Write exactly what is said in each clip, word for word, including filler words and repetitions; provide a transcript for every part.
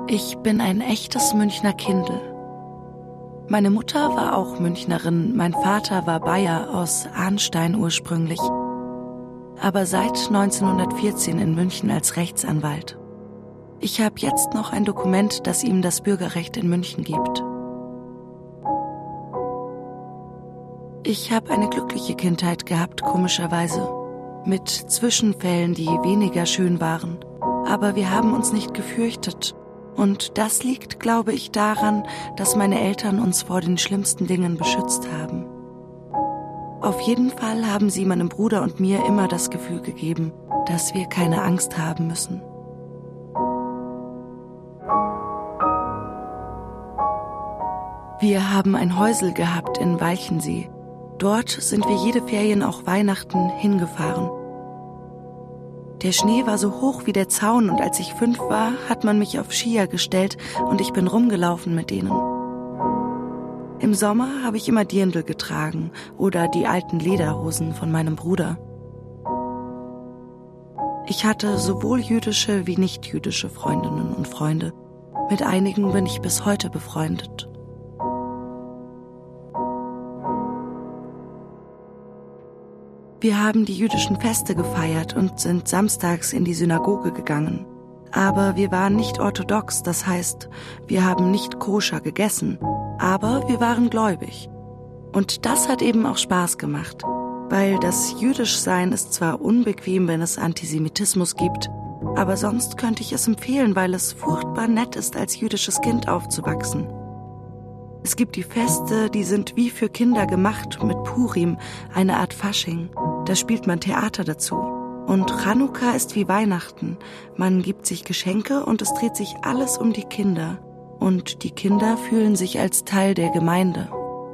Ich bin ein echtes Münchner Kindl. Meine Mutter war auch Münchnerin, mein Vater war Bayer aus Arnstein ursprünglich, aber seit neunzehnhundertvierzehn in München als Rechtsanwalt. Ich habe jetzt noch ein Dokument, das ihm das Bürgerrecht in München gibt. Ich habe eine glückliche Kindheit gehabt, komischerweise, mit Zwischenfällen, die weniger schön waren, aber wir haben uns nicht gefürchtet. Und das liegt, glaube ich, daran, dass meine Eltern uns vor den schlimmsten Dingen beschützt haben. Auf jeden Fall haben sie meinem Bruder und mir immer das Gefühl gegeben, dass wir keine Angst haben müssen. Wir haben ein Häusel gehabt in Walchensee. Dort sind wir jede Ferien, auch Weihnachten, hingefahren. Der Schnee war so hoch wie der Zaun und als ich fünf war, hat man mich auf Skier gestellt und ich bin rumgelaufen mit denen. Im Sommer habe ich immer Dirndl getragen oder die alten Lederhosen von meinem Bruder. Ich hatte sowohl jüdische wie nicht-jüdische Freundinnen und Freunde. Mit einigen bin ich bis heute befreundet. Wir haben die jüdischen Feste gefeiert und sind samstags in die Synagoge gegangen. Aber wir waren nicht orthodox, das heißt, wir haben nicht koscher gegessen, aber wir waren gläubig. Und das hat eben auch Spaß gemacht, weil das Jüdischsein ist zwar unbequem, wenn es Antisemitismus gibt, aber sonst könnte ich es empfehlen, weil es furchtbar nett ist, als jüdisches Kind aufzuwachsen. Es gibt die Feste, die sind wie für Kinder gemacht, mit Purim, eine Art Fasching. Da spielt man Theater dazu. Und Chanukka ist wie Weihnachten. Man gibt sich Geschenke und es dreht sich alles um die Kinder. Und die Kinder fühlen sich als Teil der Gemeinde.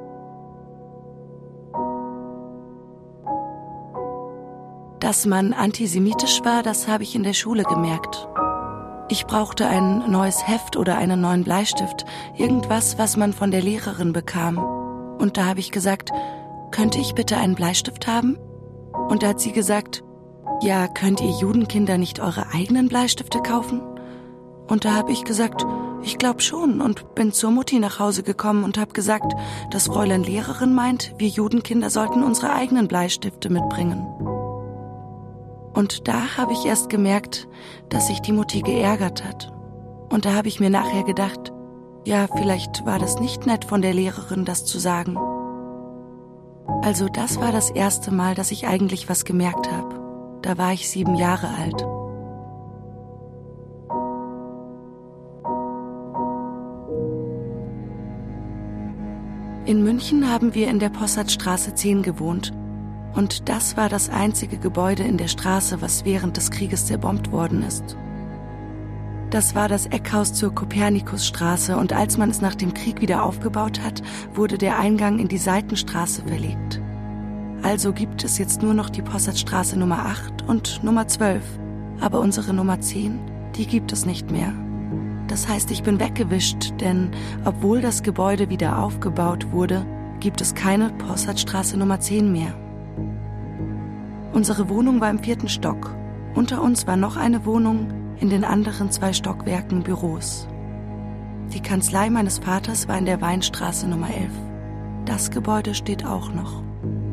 Dass man antisemitisch war, das habe ich in der Schule gemerkt. Ich brauchte ein neues Heft oder einen neuen Bleistift, irgendwas, was man von der Lehrerin bekam. Und da habe ich gesagt, könnte ich bitte einen Bleistift haben? Und da hat sie gesagt, ja, könnt ihr Judenkinder nicht eure eigenen Bleistifte kaufen? Und da habe ich gesagt, ich glaube schon und bin zur Mutti nach Hause gekommen und habe gesagt, das Fräulein Lehrerin meint, wir Judenkinder sollten unsere eigenen Bleistifte mitbringen. Und da habe ich erst gemerkt, dass sich die Mutti geärgert hat. Und da habe ich mir nachher gedacht, ja, vielleicht war das nicht nett von der Lehrerin, das zu sagen. Also das war das erste Mal, dass ich eigentlich was gemerkt habe. Da war ich sieben Jahre alt. In München haben wir in der Possertstraße zehn gewohnt. Und das war das einzige Gebäude in der Straße, was während des Krieges zerbombt worden ist. Das war das Eckhaus zur Kopernikusstraße und als man es nach dem Krieg wieder aufgebaut hat, wurde der Eingang in die Seitenstraße verlegt. Also gibt es jetzt nur noch die Possertstraße Nummer acht und Nummer zwölf, aber unsere Nummer zehn, die gibt es nicht mehr. Das heißt, ich bin weggewischt, denn obwohl das Gebäude wieder aufgebaut wurde, gibt es keine Possertstraße Nummer zehn mehr. Unsere Wohnung war im vierten Stock. Unter uns war noch eine Wohnung, in den anderen zwei Stockwerken Büros. Die Kanzlei meines Vaters war in der Weinstraße Nummer elf. Das Gebäude steht auch noch.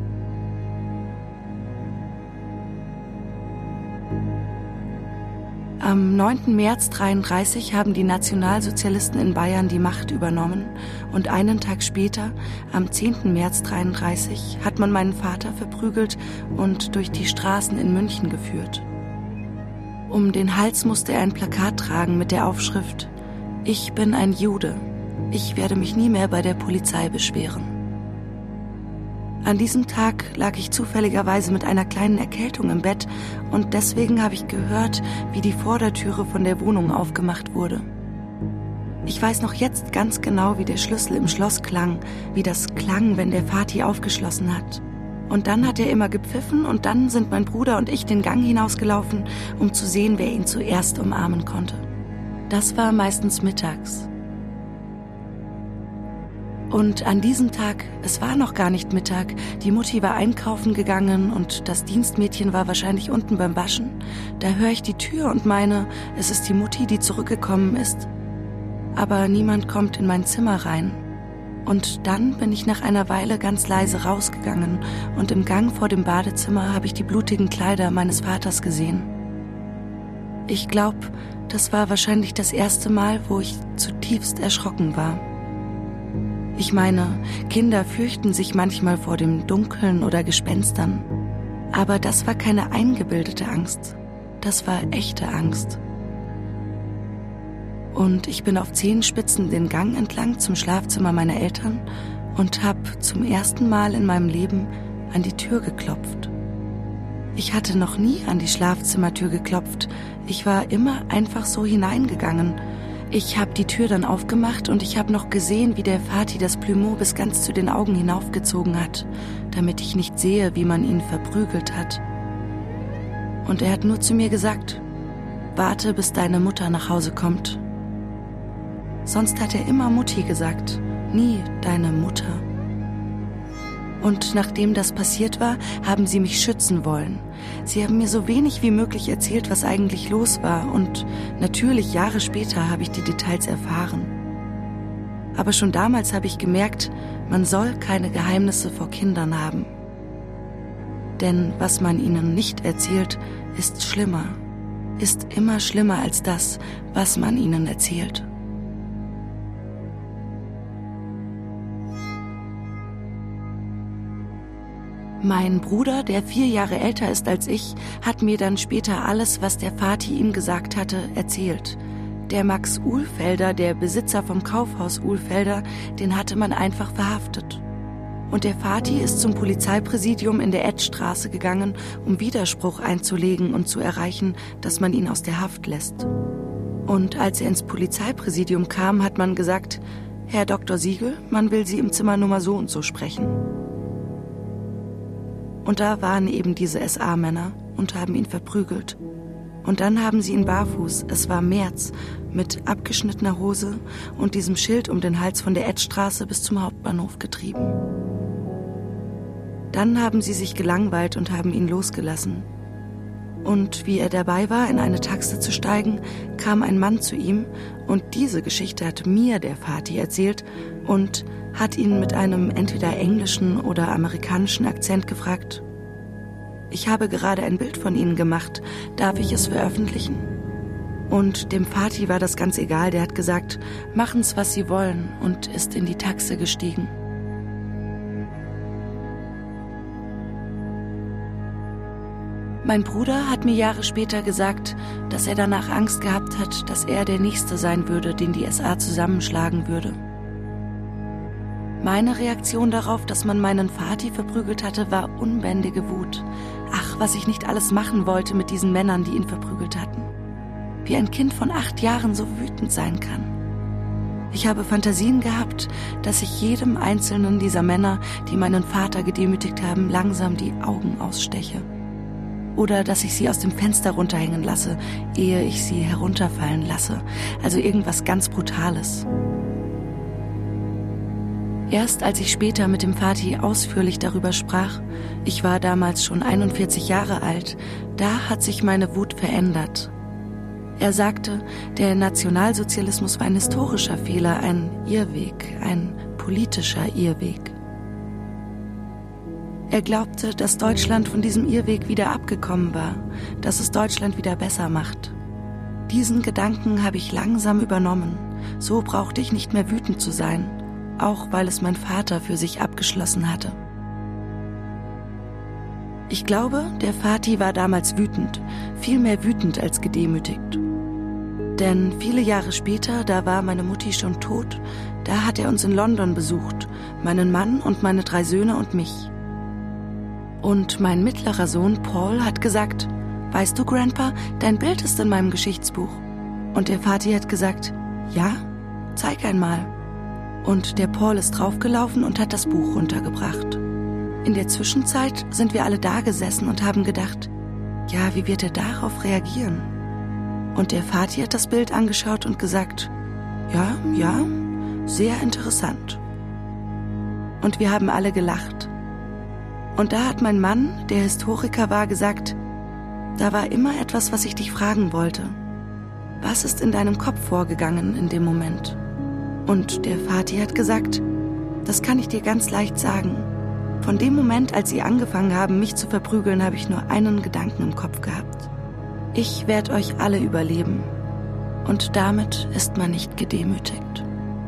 Am neunten März dreiunddreißig haben die Nationalsozialisten in Bayern die Macht übernommen und einen Tag später, am zehnten März dreiunddreißig, hat man meinen Vater verprügelt und durch die Straßen in München geführt. Um den Hals musste er ein Plakat tragen mit der Aufschrift: Ich bin ein Jude. Ich werde mich nie mehr bei der Polizei beschweren. An diesem Tag lag ich zufälligerweise mit einer kleinen Erkältung im Bett und deswegen habe ich gehört, wie die Vordertüre von der Wohnung aufgemacht wurde. Ich weiß noch jetzt ganz genau, wie der Schlüssel im Schloss klang, wie das klang, wenn der Vati aufgeschlossen hat. Und dann hat er immer gepfiffen und dann sind mein Bruder und ich den Gang hinausgelaufen, um zu sehen, wer ihn zuerst umarmen konnte. Das war meistens mittags. Und an diesem Tag, es war noch gar nicht Mittag, die Mutti war einkaufen gegangen und das Dienstmädchen war wahrscheinlich unten beim Waschen. Da höre ich die Tür und meine, es ist die Mutti, die zurückgekommen ist. aber niemand kommt in mein Zimmer rein. Und dann bin ich nach einer Weile ganz leise rausgegangen und im Gang vor dem Badezimmer habe ich die blutigen Kleider meines Vaters gesehen. Ich glaube, das war wahrscheinlich das erste Mal, wo ich zutiefst erschrocken war. Ich meine, Kinder fürchten sich manchmal vor dem Dunkeln oder Gespenstern. Aber das war keine eingebildete Angst. Das war echte Angst. Und ich bin auf Zehenspitzen den Gang entlang zum Schlafzimmer meiner Eltern und habe zum ersten Mal in meinem Leben an die Tür geklopft. Ich hatte noch nie an die Schlafzimmertür geklopft. Ich war immer einfach so hineingegangen. Ich habe die Tür dann aufgemacht und ich habe noch gesehen, wie der Vati das Plumeau bis ganz zu den Augen hinaufgezogen hat, damit ich nicht sehe, wie man ihn verprügelt hat. Und er hat nur zu mir gesagt, warte, bis deine Mutter nach Hause kommt. Sonst hat er immer Mutti gesagt, nie deine Mutter. Und nachdem das passiert war, haben sie mich schützen wollen. Sie haben mir so wenig wie möglich erzählt, was eigentlich los war. Und natürlich, Jahre später, habe ich die Details erfahren. Aber schon damals habe ich gemerkt, man soll keine Geheimnisse vor Kindern haben. Denn was man ihnen nicht erzählt, ist schlimmer. Ist immer schlimmer als das, was man ihnen erzählt. Mein Bruder, der vier Jahre älter ist als ich, hat mir dann später alles, was der Vati ihm gesagt hatte, erzählt. Der Max Uhlfelder, der Besitzer vom Kaufhaus Uhlfelder, den hatte man einfach verhaftet. Und der Vati ist zum Polizeipräsidium in der Edstraße gegangen, um Widerspruch einzulegen und zu erreichen, dass man ihn aus der Haft lässt. Und als er ins Polizeipräsidium kam, hat man gesagt, Herr Doktor Siegel, man will Sie im Zimmer Nummer so und so sprechen. Und da waren eben diese S A-Männer und haben ihn verprügelt. Und dann haben sie ihn barfuß, es war März, mit abgeschnittener Hose und diesem Schild um den Hals von der Edstraße bis zum Hauptbahnhof getrieben. Dann haben sie sich gelangweilt und haben ihn losgelassen. Und wie er dabei war, in eine Taxe zu steigen, kam ein Mann zu ihm und diese Geschichte hat mir der Vati erzählt und hat ihn mit einem entweder englischen oder amerikanischen Akzent gefragt, ich habe gerade ein Bild von Ihnen gemacht, darf ich es veröffentlichen? Und dem Vati war das ganz egal, der hat gesagt, machen's, was Sie wollen und ist in die Taxe gestiegen. Mein Bruder hat mir Jahre später gesagt, dass er danach Angst gehabt hat, dass er der Nächste sein würde, den die S A zusammenschlagen würde. Meine Reaktion darauf, dass man meinen Vati verprügelt hatte, war unbändige Wut. Ach, was ich nicht alles machen wollte mit diesen Männern, die ihn verprügelt hatten. Wie ein Kind von acht Jahren so wütend sein kann. Ich habe Fantasien gehabt, dass ich jedem einzelnen dieser Männer, die meinen Vater gedemütigt haben, langsam die Augen aussteche. Oder dass ich sie aus dem Fenster runterhängen lasse, ehe ich sie herunterfallen lasse. Also irgendwas ganz Brutales. Erst als ich später mit dem Vati ausführlich darüber sprach, ich war damals schon einundvierzig Jahre alt, da hat sich meine Wut verändert. Er sagte, der Nationalsozialismus war ein historischer Fehler, ein Irrweg, ein politischer Irrweg. Er glaubte, dass Deutschland von diesem Irrweg wieder abgekommen war, dass es Deutschland wieder besser macht. Diesen Gedanken habe ich langsam übernommen. So brauchte ich nicht mehr wütend zu sein, auch weil es mein Vater für sich abgeschlossen hatte. Ich glaube, der Vati war damals wütend, viel mehr wütend als gedemütigt. Denn viele Jahre später, da war meine Mutti schon tot, da hat er uns in London besucht, meinen Mann und meine drei Söhne und mich. Und mein mittlerer Sohn Paul hat gesagt, weißt du, Grandpa, dein Bild ist in meinem Geschichtsbuch. Und der Vati hat gesagt, ja, zeig einmal. Und der Paul ist draufgelaufen und hat das Buch runtergebracht. In der Zwischenzeit sind wir alle da gesessen und haben gedacht, ja, wie wird er darauf reagieren? Und der Vati hat das Bild angeschaut und gesagt, ja, ja, sehr interessant. Und wir haben alle gelacht. Und da hat mein Mann, der Historiker war, gesagt, da war immer etwas, was ich dich fragen wollte. Was ist in deinem Kopf vorgegangen in dem Moment? Und der Vati hat gesagt, das kann ich dir ganz leicht sagen. Von dem Moment, als sie angefangen haben, mich zu verprügeln, habe ich nur einen Gedanken im Kopf gehabt. Ich werde euch alle überleben. Und damit ist man nicht gedemütigt.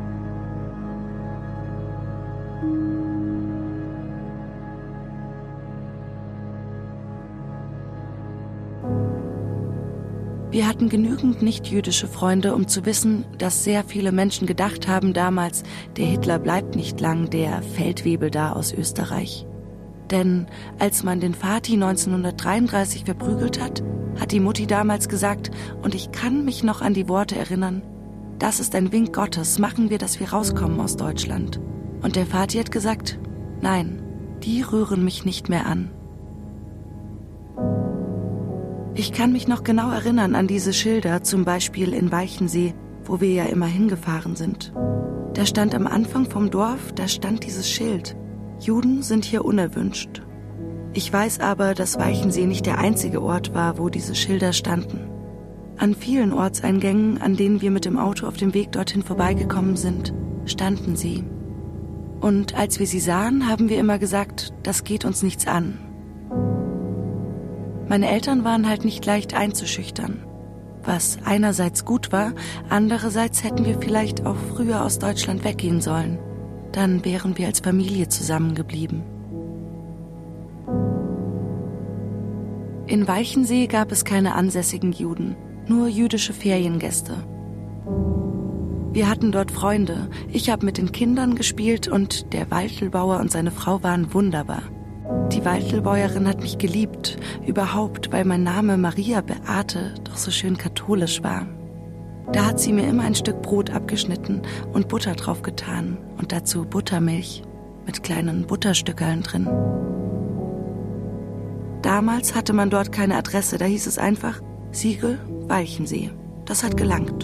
Wir hatten genügend nicht-jüdische Freunde, um zu wissen, dass sehr viele Menschen gedacht haben damals, der Hitler bleibt nicht lang, der Feldwebel da aus Österreich. Denn als man den Vati neunzehnhundertdreiunddreißig verprügelt hat, hat die Mutti damals gesagt, und ich kann mich noch an die Worte erinnern, das ist ein Wink Gottes, machen wir, dass wir rauskommen aus Deutschland. Und der Vati hat gesagt, nein, die rühren mich nicht mehr an. Ich kann mich noch genau erinnern an diese Schilder, zum Beispiel in Weichensee, wo wir ja immer hingefahren sind. Da stand am Anfang vom Dorf, da stand dieses Schild. Juden sind hier unerwünscht. Ich weiß aber, dass Weichensee nicht der einzige Ort war, wo diese Schilder standen. An vielen Ortseingängen, an denen wir mit dem Auto auf dem Weg dorthin vorbeigekommen sind, standen sie. Und als wir sie sahen, haben wir immer gesagt, das geht uns nichts an. Meine Eltern waren halt nicht leicht einzuschüchtern. Was einerseits gut war, andererseits hätten wir vielleicht auch früher aus Deutschland weggehen sollen. Dann wären wir als Familie zusammengeblieben. In Weichensee gab es keine ansässigen Juden, nur jüdische Feriengäste. Wir hatten dort Freunde, ich habe mit den Kindern gespielt und der Waltelbauer und seine Frau waren wunderbar. Die Waltelbäuerin hat mich geliebt, überhaupt, weil mein Name Maria Beate doch so schön katholisch war. Da hat sie mir immer ein Stück Brot abgeschnitten und Butter drauf getan und dazu Buttermilch mit kleinen Butterstückeln drin. Damals hatte man dort keine Adresse, da hieß es einfach Siegel, Weichensee. Das hat gelangt.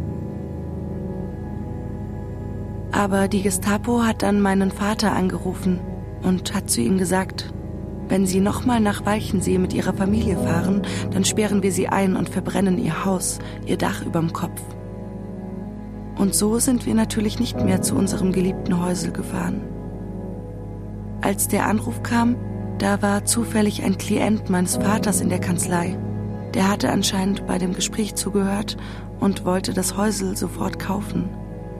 Aber die Gestapo hat dann meinen Vater angerufen und hat zu ihm gesagt, wenn Sie nochmal nach Weichensee mit Ihrer Familie fahren, dann sperren wir Sie ein und verbrennen Ihr Haus, Ihr Dach überm Kopf. Und so sind wir natürlich nicht mehr zu unserem geliebten Häusl gefahren. Als der Anruf kam, da war zufällig ein Klient meines Vaters in der Kanzlei. Der hatte anscheinend bei dem Gespräch zugehört und wollte das Häusl sofort kaufen.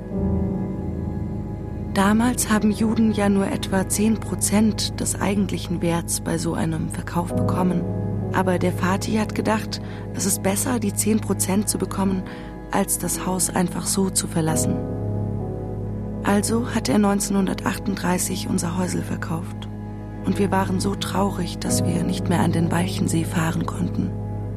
Damals haben Juden ja nur etwa zehn Prozent des eigentlichen Werts bei so einem Verkauf bekommen. Aber der Vati hat gedacht, es ist besser, die zehn Prozent zu bekommen, als das Haus einfach so zu verlassen. Also hat er neunzehnhundertachtunddreißig unser Häusl verkauft. Und wir waren so traurig, dass wir nicht mehr an den Weichensee fahren konnten.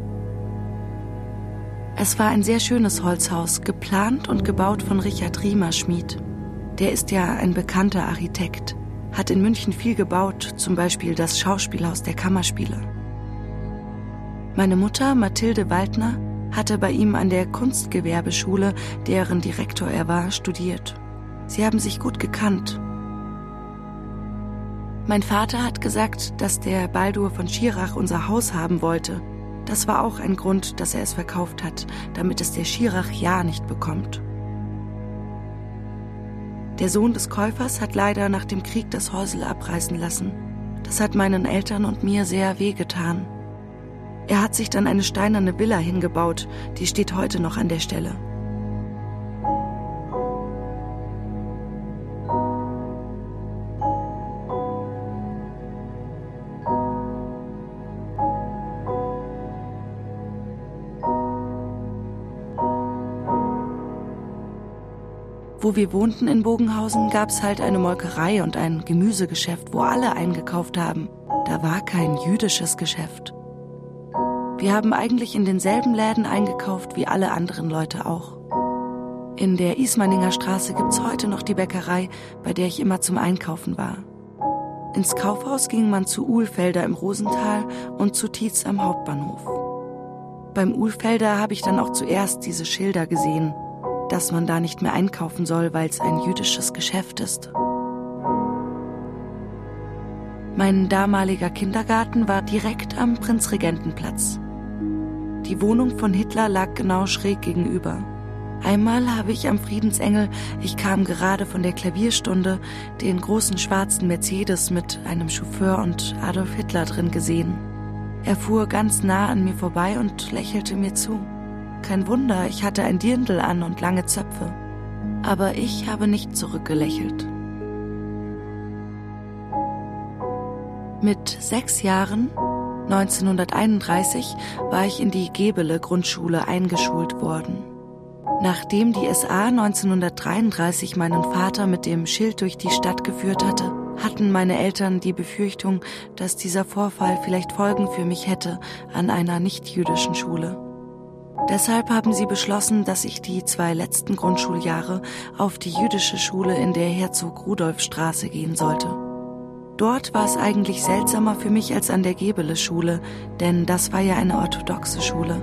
Es war ein sehr schönes Holzhaus, geplant und gebaut von Richard Riemer Schmid. Der ist ja ein bekannter Architekt, hat in München viel gebaut, zum Beispiel das Schauspielhaus der Kammerspiele. Meine Mutter, Mathilde Waldner, hatte bei ihm an der Kunstgewerbeschule, deren Direktor er war, studiert. Sie haben sich gut gekannt. Mein Vater hat gesagt, dass der Baldur von Schirach unser Haus haben wollte. Das war auch ein Grund, dass er es verkauft hat, damit es der Schirach ja nicht bekommt. Der Sohn des Käufers hat leider nach dem Krieg das Häusl abreißen lassen. Das hat meinen Eltern und mir sehr wehgetan. Er hat sich dann eine steinerne Villa hingebaut, die steht heute noch an der Stelle. Wo wir wohnten in Bogenhausen, gab's halt eine Molkerei und ein Gemüsegeschäft, wo alle eingekauft haben. Da war kein jüdisches Geschäft. Wir haben eigentlich in denselben Läden eingekauft wie alle anderen Leute auch. In der Ismaninger Straße gibt's heute noch die Bäckerei, bei der ich immer zum Einkaufen war. Ins Kaufhaus ging man zu Uhlfelder im Rosental und zu Tietz am Hauptbahnhof. Beim Uhlfelder habe ich dann auch zuerst diese Schilder gesehen, dass man da nicht mehr einkaufen soll, weil es ein jüdisches Geschäft ist. Mein damaliger Kindergarten war direkt am Prinzregentenplatz. Die Wohnung von Hitler lag genau schräg gegenüber. Einmal habe ich am Friedensengel, ich kam gerade von der Klavierstunde, den großen schwarzen Mercedes mit einem Chauffeur und Adolf Hitler drin gesehen. Er fuhr ganz nah an mir vorbei und lächelte mir zu. Kein Wunder, ich hatte ein Dirndl an und lange Zöpfe. Aber ich habe nicht zurückgelächelt. Mit sechs Jahren, neunzehnhunderteinunddreißig, war ich in die Gebele-Grundschule eingeschult worden. Nachdem die S A neunzehnhundertdreiunddreißig meinen Vater mit dem Schild durch die Stadt geführt hatte, hatten meine Eltern die Befürchtung, dass dieser Vorfall vielleicht Folgen für mich hätte an einer nicht-jüdischen Schule. Deshalb haben sie beschlossen, dass ich die zwei letzten Grundschuljahre auf die jüdische Schule in der Herzog-Rudolf-Straße gehen sollte. Dort war es eigentlich seltsamer für mich als an der Gebele-Schule, denn das war ja eine orthodoxe Schule.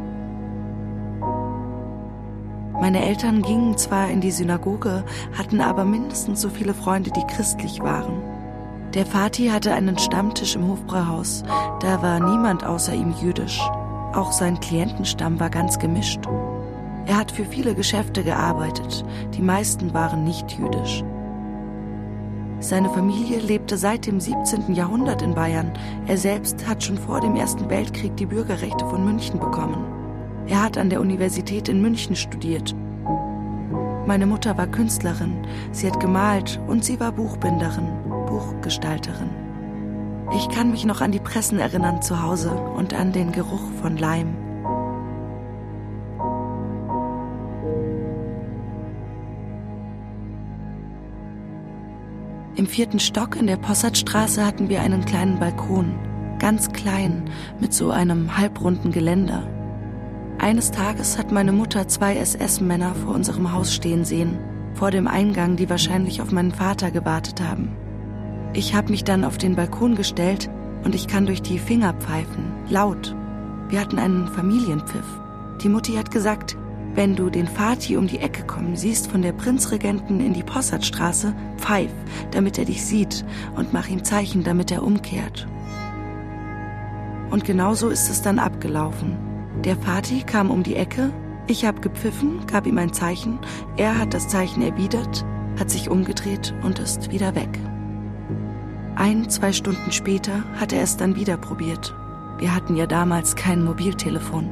Meine Eltern gingen zwar in die Synagoge, hatten aber mindestens so viele Freunde, die christlich waren. Der Vati hatte einen Stammtisch im Hofbräuhaus, da war niemand außer ihm jüdisch. Auch sein Klientenstamm war ganz gemischt. Er hat für viele Geschäfte gearbeitet, die meisten waren nicht jüdisch. Seine Familie lebte seit dem siebzehnten Jahrhundert in Bayern. Er selbst hat schon vor dem Ersten Weltkrieg die Bürgerrechte von München bekommen. Er hat an der Universität in München studiert. Meine Mutter war Künstlerin, sie hat gemalt und sie war Buchbinderin, Buchgestalterin. Ich kann mich noch an die Pressen erinnern zu Hause und an den Geruch von Leim. Im vierten Stock in der Possertstraße hatten wir einen kleinen Balkon, ganz klein, mit so einem halbrunden Geländer. Eines Tages hat meine Mutter zwei S S-Männer vor unserem Haus stehen sehen, vor dem Eingang, die wahrscheinlich auf meinen Vater gewartet haben. Ich habe mich dann auf den Balkon gestellt und ich kann durch die Finger pfeifen, laut. Wir hatten einen Familienpfiff. Die Mutti hat gesagt, wenn du den Vati um die Ecke kommen siehst von der Prinzregenten in die Possertstraße, pfeif, damit er dich sieht und mach ihm Zeichen, damit er umkehrt. Und genau so ist es dann abgelaufen. Der Vati kam um die Ecke, ich habe gepfiffen, gab ihm ein Zeichen, er hat das Zeichen erwidert, hat sich umgedreht und ist wieder weg. Ein, zwei Stunden später hat er es dann wieder probiert. Wir hatten ja damals kein Mobiltelefon.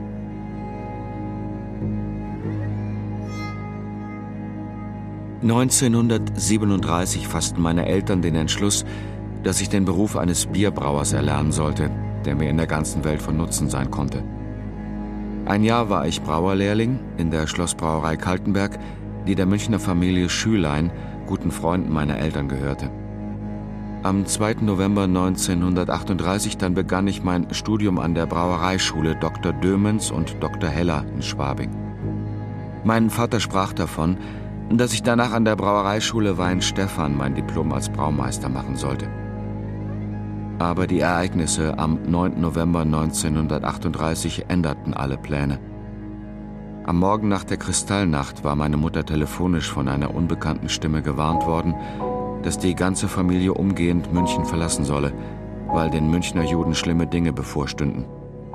neunzehnhundertsiebenunddreißig fassten meine Eltern den Entschluss, dass ich den Beruf eines Bierbrauers erlernen sollte, der mir in der ganzen Welt von Nutzen sein konnte. Ein Jahr war ich Brauerlehrling in der Schlossbrauerei Kaltenberg, die der Münchner Familie Schülein, guten Freunden meiner Eltern, gehörte. Am zweiten November neunzehnhundertachtunddreißig dann begann ich mein Studium an der Brauereischule Doktor Dömens und Doktor Heller in Schwabing. Mein Vater sprach davon, dass ich danach an der Brauereischule Weinstephan mein Diplom als Braumeister machen sollte. Aber die Ereignisse am neunten November neunzehnhundertachtunddreißig änderten alle Pläne. Am Morgen nach der Kristallnacht war meine Mutter telefonisch von einer unbekannten Stimme gewarnt worden, dass die ganze Familie umgehend München verlassen solle, weil den Münchner Juden schlimme Dinge bevorstünden.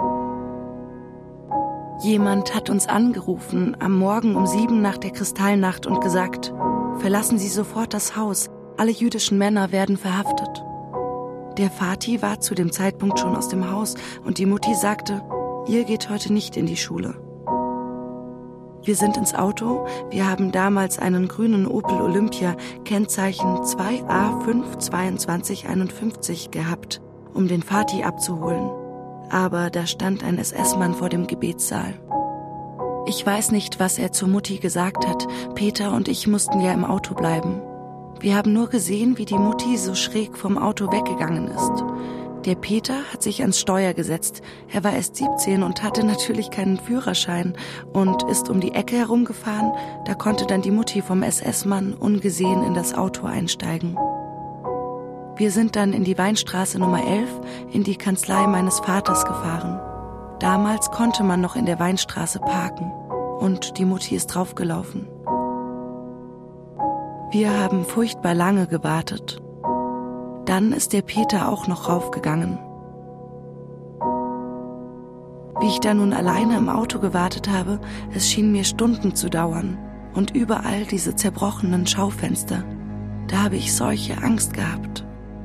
Jemand hat uns angerufen am Morgen um sieben nach der Kristallnacht und gesagt, verlassen Sie sofort das Haus, alle jüdischen Männer werden verhaftet. Der Vati war zu dem Zeitpunkt schon aus dem Haus und die Mutti sagte, ihr geht heute nicht in die Schule. Wir sind ins Auto, wir haben damals einen grünen Opel Olympia, Kennzeichen zwei A fünf zweiundzwanzig einundfünfzig gehabt, um den Vati abzuholen. Aber da stand ein S S-Mann vor dem Gebetssaal. Ich weiß nicht, was er zur Mutti gesagt hat. Peter und ich mussten ja im Auto bleiben. Wir haben nur gesehen, wie die Mutti so schräg vom Auto weggegangen ist. Der Peter hat sich ans Steuer gesetzt. Er war erst siebzehn und hatte natürlich keinen Führerschein und ist um die Ecke herumgefahren. Da konnte dann die Mutti vom S S-Mann ungesehen in das Auto einsteigen. Wir sind dann in die Weinstraße Nummer elf in die Kanzlei meines Vaters gefahren. Damals konnte man noch in der Weinstraße parken und die Mutti ist draufgelaufen. Wir haben furchtbar lange gewartet. Dann ist der Peter auch noch raufgegangen. Wie ich da nun alleine im Auto gewartet habe, es schien mir Stunden zu dauern. Und überall diese zerbrochenen Schaufenster. Da habe ich solche Angst gehabt.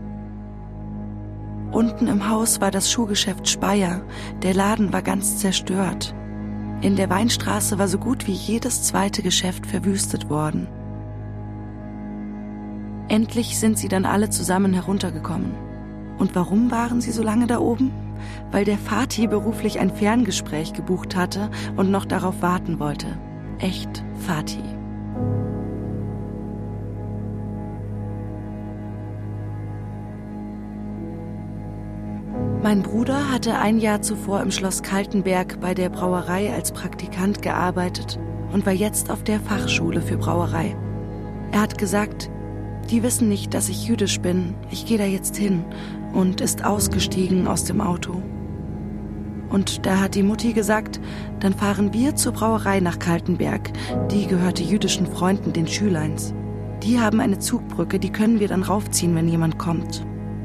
Unten im Haus war das Schuhgeschäft Speyer. Der Laden war ganz zerstört. In der Weinstraße war so gut wie jedes zweite Geschäft verwüstet worden. Endlich sind sie dann alle zusammen heruntergekommen. Und warum waren sie so lange da oben? Weil der Vati beruflich ein Ferngespräch gebucht hatte und noch darauf warten wollte. Echt Vati. Mein Bruder hatte ein Jahr zuvor im Schloss Kaltenberg bei der Brauerei als Praktikant gearbeitet und war jetzt auf der Fachschule für Brauerei. Er hat gesagt, die wissen nicht, dass ich jüdisch bin, ich gehe da jetzt hin, und ist ausgestiegen aus dem Auto. Und da hat die Mutti gesagt, dann fahren wir zur Brauerei nach Kaltenberg, die gehörte jüdischen Freunden, den Schüleins. Die haben eine Zugbrücke, die können wir dann raufziehen, wenn jemand kommt.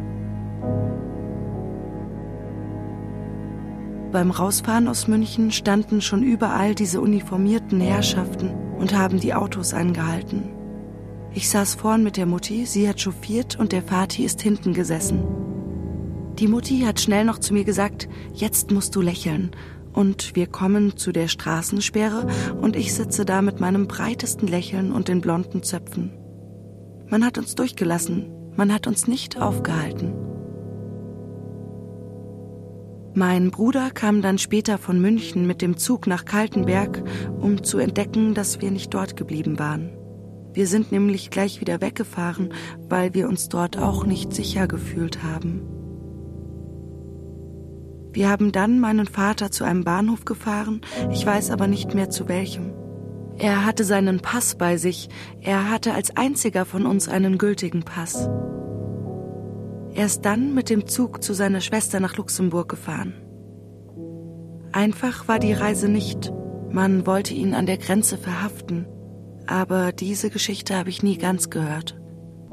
Beim Rausfahren aus München standen schon überall diese uniformierten Herrschaften und haben die Autos angehalten. Ich saß vorn mit der Mutti, sie hat chauffiert und der Vati ist hinten gesessen. Die Mutti hat schnell noch zu mir gesagt, jetzt musst du lächeln. Und wir kommen zu der Straßensperre und ich sitze da mit meinem breitesten Lächeln und den blonden Zöpfen. Man hat uns durchgelassen, man hat uns nicht aufgehalten. Mein Bruder kam dann später von München mit dem Zug nach Kaltenberg, um zu entdecken, dass wir nicht dort geblieben waren. Wir sind nämlich gleich wieder weggefahren, weil wir uns dort auch nicht sicher gefühlt haben. Wir haben dann meinen Vater zu einem Bahnhof gefahren, ich weiß aber nicht mehr zu welchem. Er hatte seinen Pass bei sich, er hatte als einziger von uns einen gültigen Pass. Er ist dann mit dem Zug zu seiner Schwester nach Luxemburg gefahren. Einfach war die Reise nicht. Man wollte ihn an der Grenze verhaften. Aber diese Geschichte habe ich nie ganz gehört.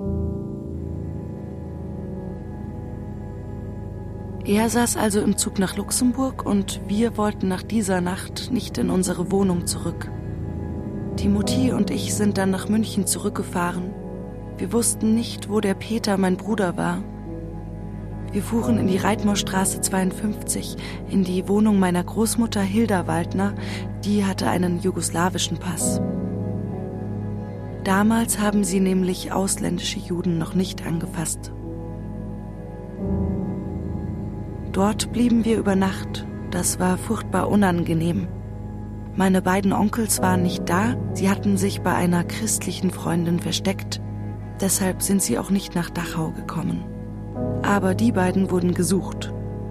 Er saß also im Zug nach Luxemburg und wir wollten nach dieser Nacht nicht in unsere Wohnung zurück. Die Mutti und ich sind dann nach München zurückgefahren. Wir wussten nicht, wo der Peter, mein Bruder, war. Wir fuhren in die Reitmorstraße zweiundfünfzig, in die Wohnung meiner Großmutter Hilda Waldner, die hatte einen jugoslawischen Pass. Damals haben sie nämlich ausländische Juden noch nicht angefasst. Dort blieben wir über Nacht, das war furchtbar unangenehm. Meine beiden Onkels waren nicht da, sie hatten sich bei einer christlichen Freundin versteckt, deshalb sind sie auch nicht nach Dachau gekommen. Aber die beiden wurden gesucht.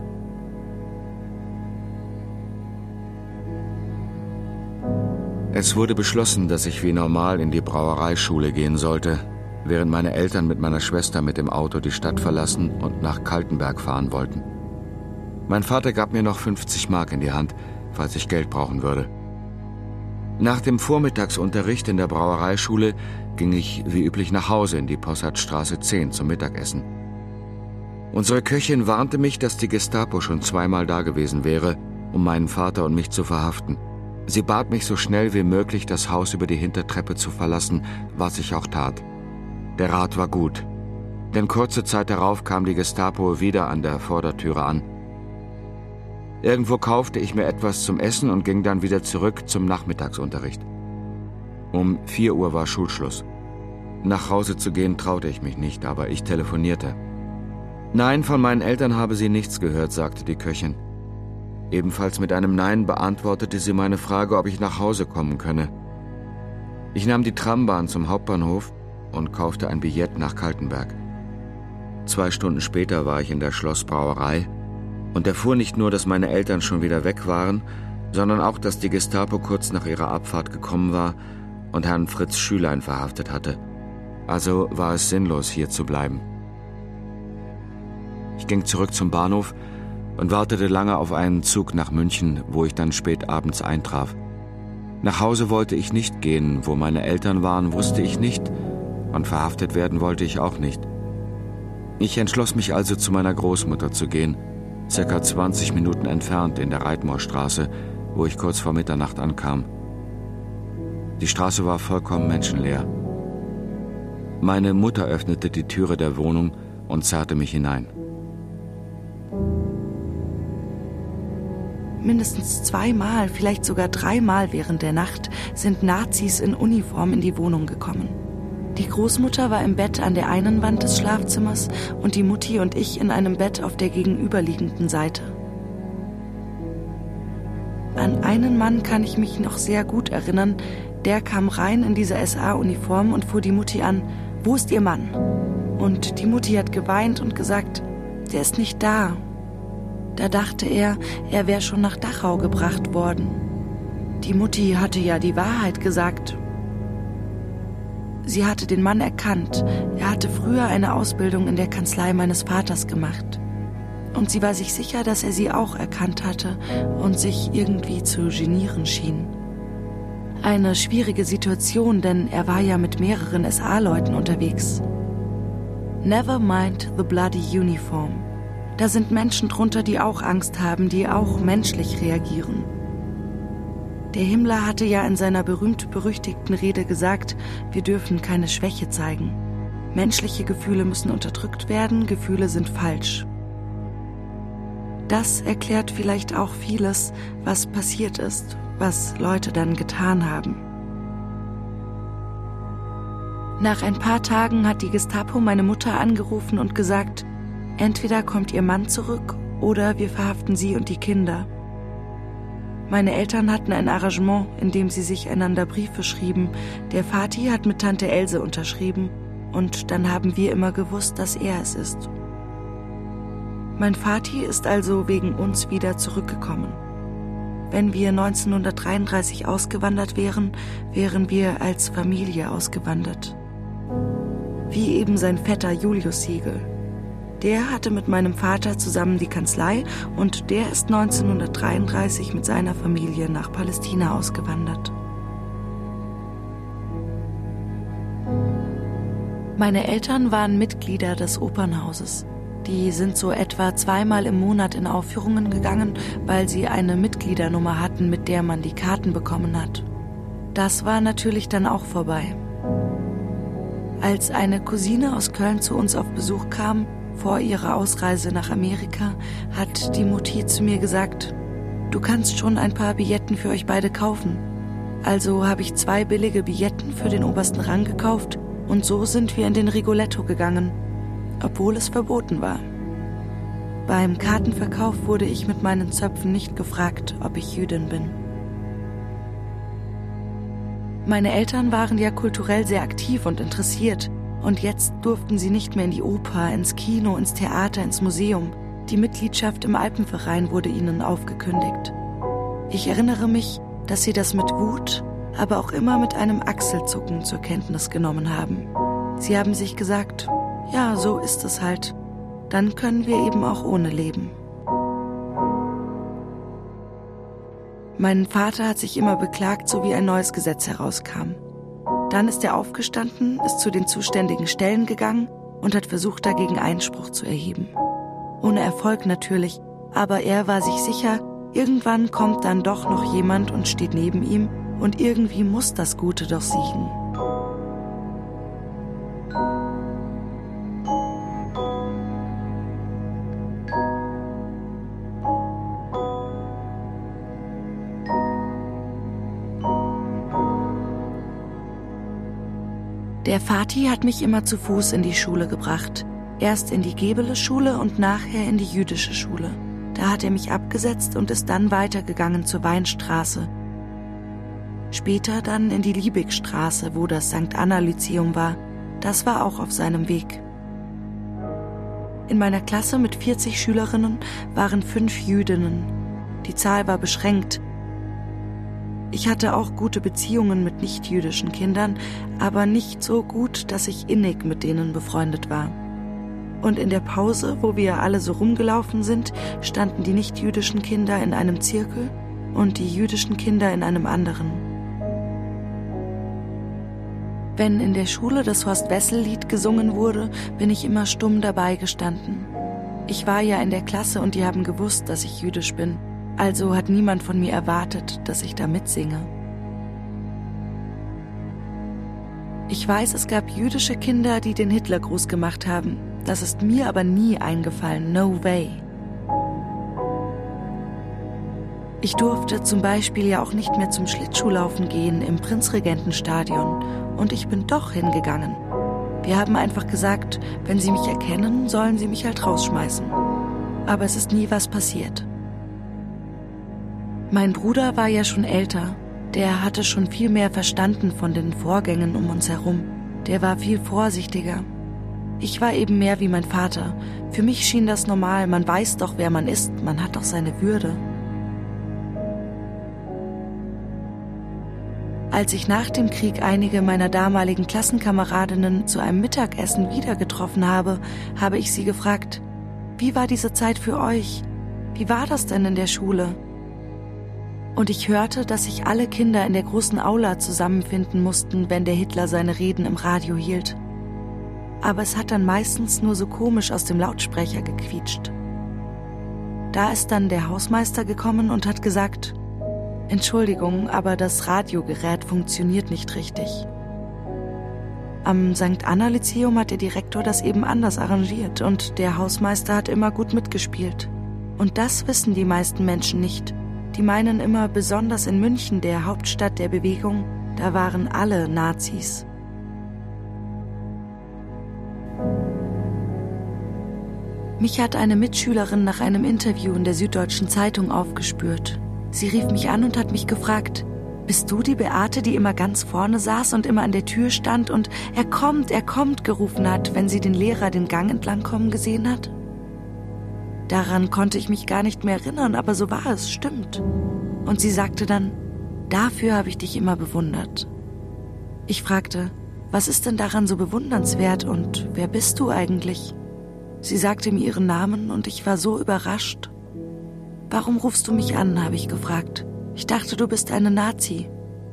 Es wurde beschlossen, dass ich wie normal in die Brauereischule gehen sollte, während meine Eltern mit meiner Schwester mit dem Auto die Stadt verlassen und nach Kaltenberg fahren wollten. Mein Vater gab mir noch fünfzig Mark in die Hand, falls ich Geld brauchen würde. Nach dem Vormittagsunterricht in der Brauereischule ging ich wie üblich nach Hause in die Possardstraße zehn zum Mittagessen. Unsere Köchin warnte mich, dass die Gestapo schon zweimal da gewesen wäre, um meinen Vater und mich zu verhaften. Sie bat mich so schnell wie möglich, das Haus über die Hintertreppe zu verlassen, was ich auch tat. Der Rat war gut, denn kurze Zeit darauf kam die Gestapo wieder an der Vordertüre an. Irgendwo kaufte ich mir etwas zum Essen und ging dann wieder zurück zum Nachmittagsunterricht. Um vier Uhr war Schulschluss. Nach Hause zu gehen traute ich mich nicht, aber ich telefonierte. Nein, von meinen Eltern habe sie nichts gehört, sagte die Köchin. Ebenfalls mit einem Nein beantwortete sie meine Frage, ob ich nach Hause kommen könne. Ich nahm die Trambahn zum Hauptbahnhof und kaufte ein Billett nach Kaltenberg. Zwei Stunden später war ich in der Schlossbrauerei und erfuhr nicht nur, dass meine Eltern schon wieder weg waren, sondern auch, dass die Gestapo kurz nach ihrer Abfahrt gekommen war und Herrn Fritz Schülein verhaftet hatte. Also war es sinnlos, hier zu bleiben. Ich ging zurück zum Bahnhof und wartete lange auf einen Zug nach München, wo ich dann spät abends eintraf. Nach Hause wollte ich nicht gehen, wo meine Eltern waren, wusste ich nicht, und verhaftet werden wollte ich auch nicht. Ich entschloss mich also, zu meiner Großmutter zu gehen. circa zwanzig Minuten entfernt in der Reitmoorstraße, wo ich kurz vor Mitternacht ankam. Die Straße war vollkommen menschenleer. Meine Mutter öffnete die Türe der Wohnung und zerrte mich hinein. Mindestens zweimal, vielleicht sogar dreimal während der Nacht sind Nazis in Uniform in die Wohnung gekommen. Die Großmutter war im Bett an der einen Wand des Schlafzimmers und die Mutti und ich in einem Bett auf der gegenüberliegenden Seite. An einen Mann kann ich mich noch sehr gut erinnern. Der kam rein in diese S A-Uniform und fuhr die Mutti an: Wo ist Ihr Mann? Und die Mutti hat geweint und gesagt, der ist nicht da. Da dachte er, er wäre schon nach Dachau gebracht worden. Die Mutti hatte ja die Wahrheit gesagt. Sie hatte den Mann erkannt. Er hatte früher eine Ausbildung in der Kanzlei meines Vaters gemacht. Und sie war sich sicher, dass er sie auch erkannt hatte und sich irgendwie zu genieren schien. Eine schwierige Situation, denn er war ja mit mehreren S A-Leuten unterwegs. Never mind the bloody uniform. Da sind Menschen drunter, die auch Angst haben, die auch menschlich reagieren. Der Himmler hatte ja in seiner berühmt-berüchtigten Rede gesagt, wir dürfen keine Schwäche zeigen. Menschliche Gefühle müssen unterdrückt werden, Gefühle sind falsch. Das erklärt vielleicht auch vieles, was passiert ist, was Leute dann getan haben. Nach ein paar Tagen hat die Gestapo meine Mutter angerufen und gesagt, entweder kommt Ihr Mann zurück oder wir verhaften Sie und die Kinder. Meine Eltern hatten ein Arrangement, in dem sie sich einander Briefe schrieben. Der Vati hat mit Tante Else unterschrieben und dann haben wir immer gewusst, dass er es ist. Mein Vati ist also wegen uns wieder zurückgekommen. Wenn wir neunzehnhundertdreiunddreißig ausgewandert wären, wären wir als Familie ausgewandert. Wie eben sein Vetter Julius Siegel. Der hatte mit meinem Vater zusammen die Kanzlei und der ist neunzehnhundertdreiunddreißig mit seiner Familie nach Palästina ausgewandert. Meine Eltern waren Mitglieder des Opernhauses. Die sind so etwa zweimal im Monat in Aufführungen gegangen, weil sie eine Mitgliedernummer hatten, mit der man die Karten bekommen hat. Das war natürlich dann auch vorbei. Als eine Cousine aus Köln zu uns auf Besuch kam, vor ihrer Ausreise nach Amerika, hat die Mutti zu mir gesagt, du kannst schon ein paar Billetten für euch beide kaufen. Also habe ich zwei billige Billetten für den obersten Rang gekauft und so sind wir in den Rigoletto gegangen, obwohl es verboten war. Beim Kartenverkauf wurde ich mit meinen Zöpfen nicht gefragt, ob ich Jüdin bin. Meine Eltern waren ja kulturell sehr aktiv und interessiert. Und jetzt durften sie nicht mehr in die Oper, ins Kino, ins Theater, ins Museum. Die Mitgliedschaft im Alpenverein wurde ihnen aufgekündigt. Ich erinnere mich, dass sie das mit Wut, aber auch immer mit einem Achselzucken zur Kenntnis genommen haben. Sie haben sich gesagt, ja, so ist es halt. Dann können wir eben auch ohne leben. Mein Vater hat sich immer beklagt, so wie ein neues Gesetz herauskam. Dann ist er aufgestanden, ist zu den zuständigen Stellen gegangen und hat versucht, dagegen Einspruch zu erheben. Ohne Erfolg natürlich, aber er war sich sicher, irgendwann kommt dann doch noch jemand und steht neben ihm und irgendwie muss das Gute doch siegen. Der Vati hat mich immer zu Fuß in die Schule gebracht. Erst in die Gebele-Schule und nachher in die jüdische Schule. Da hat er mich abgesetzt und ist dann weitergegangen zur Weinstraße. Später dann in die Liebigstraße, wo das Sankt Anna-Lyzeum war. Das war auch auf seinem Weg. In meiner Klasse mit vierzig Schülerinnen waren fünf Jüdinnen. Die Zahl war beschränkt. Ich hatte auch gute Beziehungen mit nichtjüdischen Kindern, aber nicht so gut, dass ich innig mit denen befreundet war. Und in der Pause, wo wir alle so rumgelaufen sind, standen die nichtjüdischen Kinder in einem Zirkel und die jüdischen Kinder in einem anderen. Wenn in der Schule das Horst-Wessel-Lied gesungen wurde, bin ich immer stumm dabei gestanden. Ich war ja in der Klasse und die haben gewusst, dass ich jüdisch bin. Also hat niemand von mir erwartet, dass ich da mitsinge. Ich weiß, es gab jüdische Kinder, die den Hitlergruß gemacht haben. Das ist mir aber nie eingefallen, no way. Ich durfte zum Beispiel ja auch nicht mehr zum Schlittschuhlaufen gehen im Prinzregentenstadion. Und ich bin doch hingegangen. Wir haben einfach gesagt, wenn sie mich erkennen, sollen sie mich halt rausschmeißen. Aber es ist nie was passiert. Mein Bruder war ja schon älter. Der hatte schon viel mehr verstanden von den Vorgängen um uns herum. Der war viel vorsichtiger. Ich war eben mehr wie mein Vater. Für mich schien das normal. Man weiß doch, wer man ist. Man hat doch seine Würde. Als ich nach dem Krieg einige meiner damaligen Klassenkameradinnen zu einem Mittagessen wieder getroffen habe, habe ich sie gefragt, wie war diese Zeit für euch? Wie war das denn in der Schule? Und ich hörte, dass sich alle Kinder in der großen Aula zusammenfinden mussten, wenn der Hitler seine Reden im Radio hielt. Aber es hat dann meistens nur so komisch aus dem Lautsprecher gequietscht. Da ist dann der Hausmeister gekommen und hat gesagt, Entschuldigung, aber das Radiogerät funktioniert nicht richtig. Am Sankt Anna-Lyzeum hat der Direktor das eben anders arrangiert und der Hausmeister hat immer gut mitgespielt. Und das wissen die meisten Menschen nicht. Die meinen immer, besonders in München, der Hauptstadt der Bewegung, da waren alle Nazis. Mich hat eine Mitschülerin nach einem Interview in der Süddeutschen Zeitung aufgespürt. Sie rief mich an und hat mich gefragt, bist du die Beate, die immer ganz vorne saß und immer an der Tür stand und er kommt, er kommt gerufen hat, wenn sie den Lehrer den Gang entlang kommen gesehen hat? Daran konnte ich mich gar nicht mehr erinnern, aber so war es, stimmt. Und sie sagte dann, dafür habe ich dich immer bewundert. Ich fragte, was ist denn daran so bewundernswert und wer bist du eigentlich? Sie sagte mir ihren Namen und ich war so überrascht. Warum rufst du mich an, habe ich gefragt. Ich dachte, du bist eine Nazi.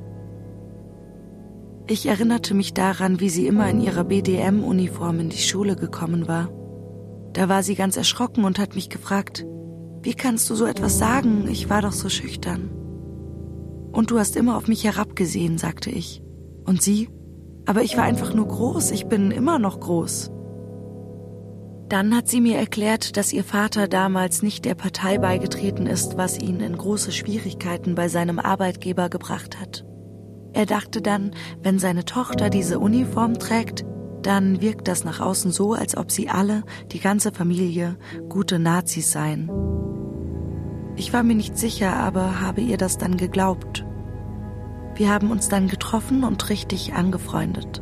Ich erinnerte mich daran, wie sie immer in ihrer B D M-Uniform in die Schule gekommen war. Da war sie ganz erschrocken und hat mich gefragt, wie kannst du so etwas sagen? Ich war doch so schüchtern. Und du hast immer auf mich herabgesehen, sagte ich. Und sie? Aber ich war einfach nur groß, ich bin immer noch groß. Dann hat sie mir erklärt, dass ihr Vater damals nicht der Partei beigetreten ist, was ihn in große Schwierigkeiten bei seinem Arbeitgeber gebracht hat. Er dachte dann, wenn seine Tochter diese Uniform trägt, dann wirkt das nach außen so, als ob sie alle, die ganze Familie, gute Nazis seien. Ich war mir nicht sicher, aber habe ihr das dann geglaubt. Wir haben uns dann getroffen und richtig angefreundet.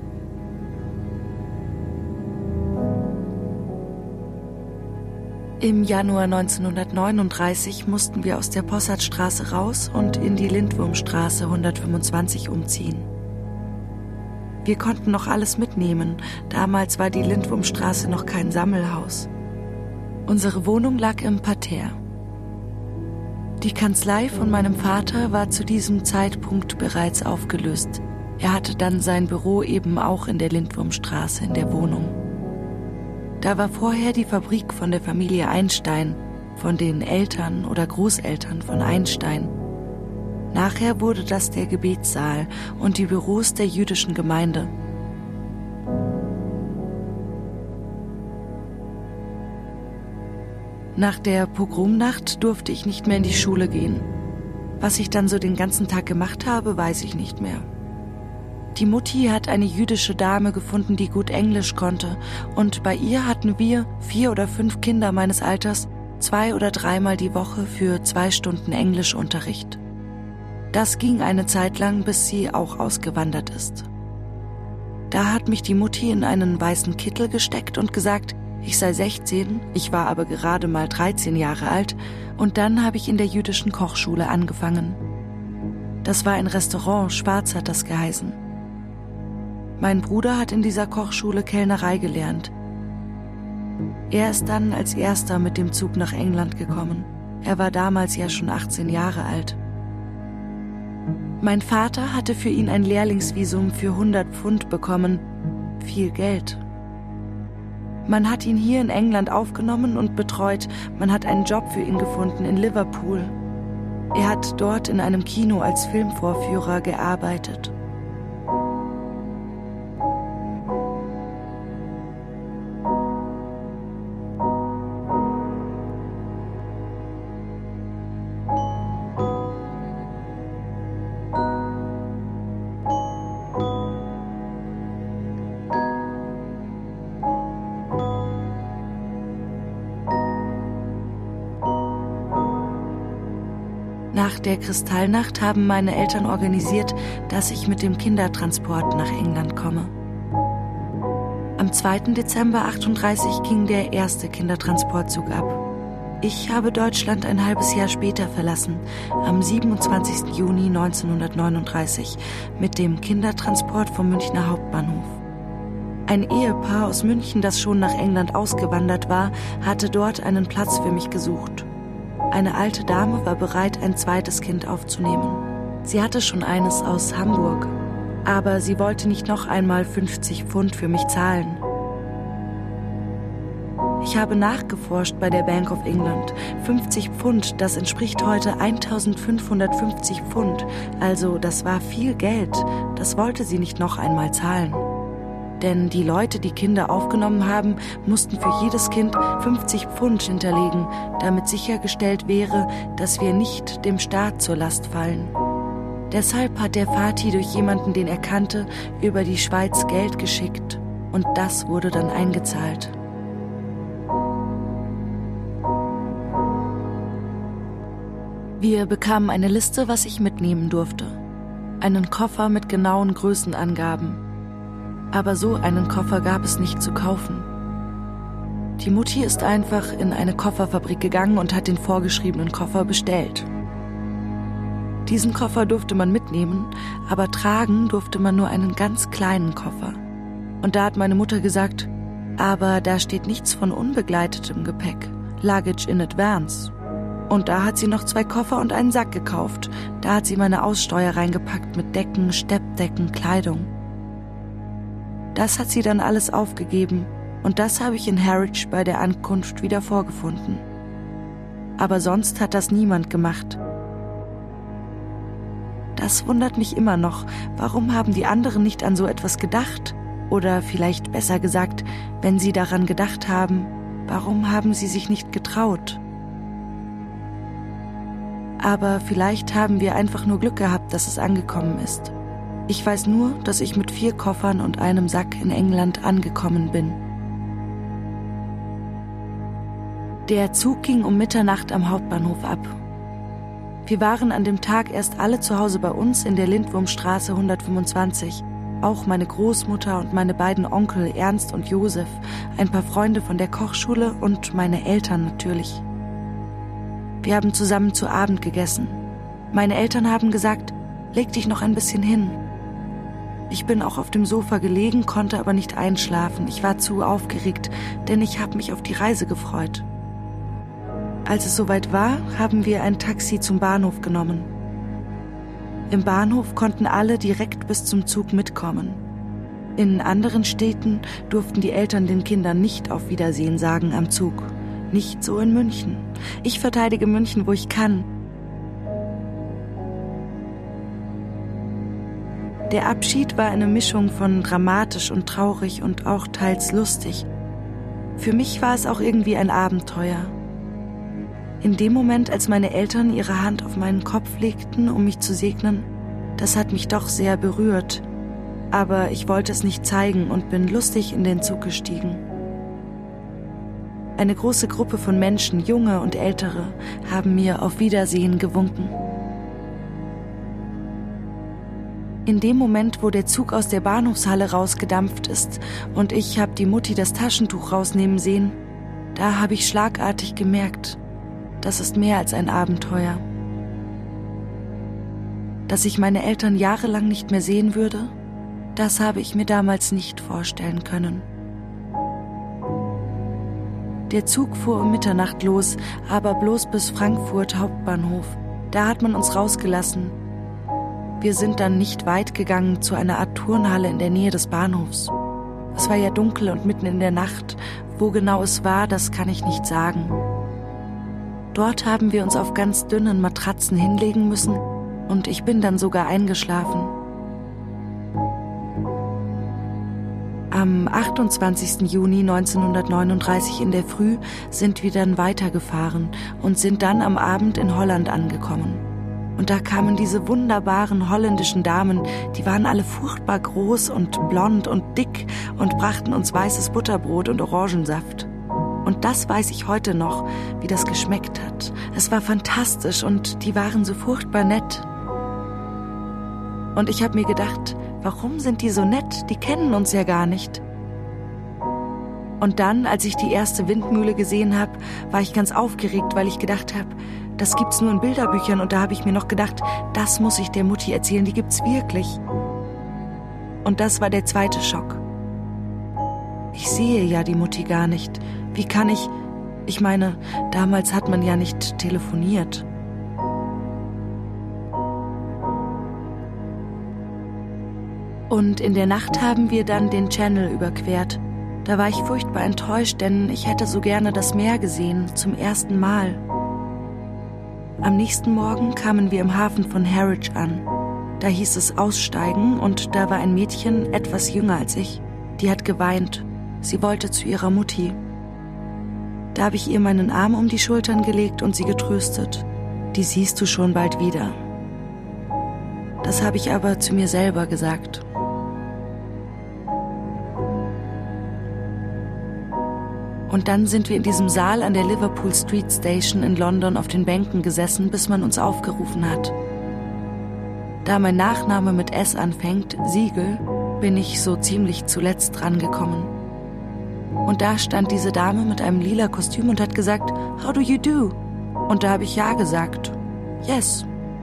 Im Januar neunzehnhundertneununddreißig mussten wir aus der Possertstraße raus und in die Lindwurmstraße hundertfünfundzwanzig umziehen. Wir konnten noch alles mitnehmen. Damals war die Lindwurmstraße noch kein Sammelhaus. Unsere Wohnung lag im Parterre. Die Kanzlei von meinem Vater war zu diesem Zeitpunkt bereits aufgelöst. Er hatte dann sein Büro eben auch in der Lindwurmstraße in der Wohnung. Da war vorher die Fabrik von der Familie Einstein, von den Eltern oder Großeltern von Einstein. Nachher wurde das der Gebetssaal und die Büros der jüdischen Gemeinde. Nach der Pogromnacht durfte ich nicht mehr in die Schule gehen. Was ich dann so den ganzen Tag gemacht habe, weiß ich nicht mehr. Die Mutti hat eine jüdische Dame gefunden, die gut Englisch konnte, und bei ihr hatten wir, vier oder fünf Kinder meines Alters, zwei oder dreimal die Woche für zwei Stunden Englischunterricht. Das ging eine Zeit lang, bis sie auch ausgewandert ist. Da hat mich die Mutti in einen weißen Kittel gesteckt und gesagt, ich sei sechzehn, ich war aber gerade mal dreizehn Jahre alt, und dann habe ich in der jüdischen Kochschule angefangen. Das war ein Restaurant, Schwarz hat das geheißen. Mein Bruder hat in dieser Kochschule Kellnerei gelernt. Er ist dann als erster mit dem Zug nach England gekommen. Er war damals ja schon achtzehn Jahre alt. Mein Vater hatte für ihn ein Lehrlingsvisum für hundert Pfund bekommen. Viel Geld. Man hat ihn hier in England aufgenommen und betreut. Man hat einen Job für ihn gefunden in Liverpool. Er hat dort in einem Kino als Filmvorführer gearbeitet. Nach der Kristallnacht haben meine Eltern organisiert, dass ich mit dem Kindertransport nach England komme. Am zweiten Dezember achtunddreißig ging der erste Kindertransportzug ab. Ich habe Deutschland ein halbes Jahr später verlassen, am siebenundzwanzigsten Juni neunzehnhundertneununddreißig, mit dem Kindertransport vom Münchner Hauptbahnhof. Ein Ehepaar aus München, das schon nach England ausgewandert war, hatte dort einen Platz für mich gesucht. Eine alte Dame war bereit, ein zweites Kind aufzunehmen. Sie hatte schon eines aus Hamburg, aber sie wollte nicht noch einmal fünfzig Pfund für mich zahlen. Ich habe nachgeforscht bei der Bank of England. fünfzig Pfund, das entspricht heute eintausendfünfhundertfünfzig Pfund. Also das war viel Geld. Das wollte sie nicht noch einmal zahlen. Denn die Leute, die Kinder aufgenommen haben, mussten für jedes Kind fünfzig Pfund hinterlegen, damit sichergestellt wäre, dass wir nicht dem Staat zur Last fallen. Deshalb hat der Vati durch jemanden, den er kannte, über die Schweiz Geld geschickt. Und das wurde dann eingezahlt. Wir bekamen eine Liste, was ich mitnehmen durfte. Einen Koffer mit genauen Größenangaben. Aber so einen Koffer gab es nicht zu kaufen. Die Mutti ist einfach in eine Kofferfabrik gegangen und hat den vorgeschriebenen Koffer bestellt. Diesen Koffer durfte man mitnehmen, aber tragen durfte man nur einen ganz kleinen Koffer. Und da hat meine Mutter gesagt, aber da steht nichts von unbegleitetem Gepäck, Luggage in advance. Und da hat sie noch zwei Koffer und einen Sack gekauft. Da hat sie meine Aussteuer reingepackt mit Decken, Steppdecken, Kleidung. Das hat sie dann alles aufgegeben und das habe ich in Harwich bei der Ankunft wieder vorgefunden. Aber sonst hat das niemand gemacht. Das wundert mich immer noch. Warum haben die anderen nicht an so etwas gedacht? Oder vielleicht besser gesagt, wenn sie daran gedacht haben, warum haben sie sich nicht getraut? Aber vielleicht haben wir einfach nur Glück gehabt, dass es angekommen ist. Ich weiß nur, dass ich mit vier Koffern und einem Sack in England angekommen bin. Der Zug ging um Mitternacht am Hauptbahnhof ab. Wir waren an dem Tag erst alle zu Hause bei uns in der Lindwurmstraße hundertfünfundzwanzig. Auch meine Großmutter und meine beiden Onkel Ernst und Josef, ein paar Freunde von der Kochschule und meine Eltern natürlich. Wir haben zusammen zu Abend gegessen. Meine Eltern haben gesagt, leg dich noch ein bisschen hin. Ich bin auch auf dem Sofa gelegen, konnte aber nicht einschlafen. Ich war zu aufgeregt, denn ich habe mich auf die Reise gefreut. Als es soweit war, haben wir ein Taxi zum Bahnhof genommen. Im Bahnhof konnten alle direkt bis zum Zug mitkommen. In anderen Städten durften die Eltern den Kindern nicht auf Wiedersehen sagen am Zug. Nicht so in München. Ich verteidige München, wo ich kann. Der Abschied war eine Mischung von dramatisch und traurig und auch teils lustig. Für mich war es auch irgendwie ein Abenteuer. In dem Moment, als meine Eltern ihre Hand auf meinen Kopf legten, um mich zu segnen, das hat mich doch sehr berührt. Aber ich wollte es nicht zeigen und bin lustig in den Zug gestiegen. Eine große Gruppe von Menschen, junge und ältere, haben mir auf Wiedersehen gewunken. In dem Moment, wo der Zug aus der Bahnhofshalle rausgedampft ist und ich habe die Mutti das Taschentuch rausnehmen sehen, da habe ich schlagartig gemerkt, das ist mehr als ein Abenteuer. Dass ich meine Eltern jahrelang nicht mehr sehen würde, das habe ich mir damals nicht vorstellen können. Der Zug fuhr um Mitternacht los, aber bloß bis Frankfurt Hauptbahnhof. Da hat man uns rausgelassen. Wir sind dann nicht weit gegangen zu einer Art Turnhalle in der Nähe des Bahnhofs. Es war ja dunkel und mitten in der Nacht. Wo genau es war, das kann ich nicht sagen. Dort haben wir uns auf ganz dünnen Matratzen hinlegen müssen und ich bin dann sogar eingeschlafen. Am achtundzwanzigsten Juni neunzehnhundertneununddreißig in der Früh sind wir dann weitergefahren und sind dann am Abend in Holland angekommen. Und da kamen diese wunderbaren holländischen Damen, die waren alle furchtbar groß und blond und dick und brachten uns weißes Butterbrot und Orangensaft. Und das weiß ich heute noch, wie das geschmeckt hat. Es war fantastisch und die waren so furchtbar nett. Und ich habe mir gedacht, warum sind die so nett? Die kennen uns ja gar nicht. Und dann, als ich die erste Windmühle gesehen habe, war ich ganz aufgeregt, weil ich gedacht habe, das gibt's nur in Bilderbüchern. Und da habe ich mir noch gedacht, das muss ich der Mutti erzählen, die gibt's wirklich. Und das war der zweite Schock. Ich sehe ja die Mutti gar nicht. Wie kann ich... Ich meine, damals hat man ja nicht telefoniert. Und in der Nacht haben wir dann den Channel überquert. Da war ich furchtbar enttäuscht, denn ich hätte so gerne das Meer gesehen, zum ersten Mal. Am nächsten Morgen kamen wir im Hafen von Harwich an. Da hieß es aussteigen und da war ein Mädchen, etwas jünger als ich. Die hat geweint. Sie wollte zu ihrer Mutti. Da habe ich ihr meinen Arm um die Schultern gelegt und sie getröstet. Die siehst du schon bald wieder. Das habe ich aber zu mir selber gesagt. Und dann sind wir in diesem Saal an der Liverpool Street Station in London auf den Bänken gesessen, bis man uns aufgerufen hat. Da mein Nachname mit S anfängt, Siegel, bin ich so ziemlich zuletzt drangekommen. Und da stand diese Dame mit einem lila Kostüm und hat gesagt, "How do you do?" Und da habe ich ja gesagt, "Yes."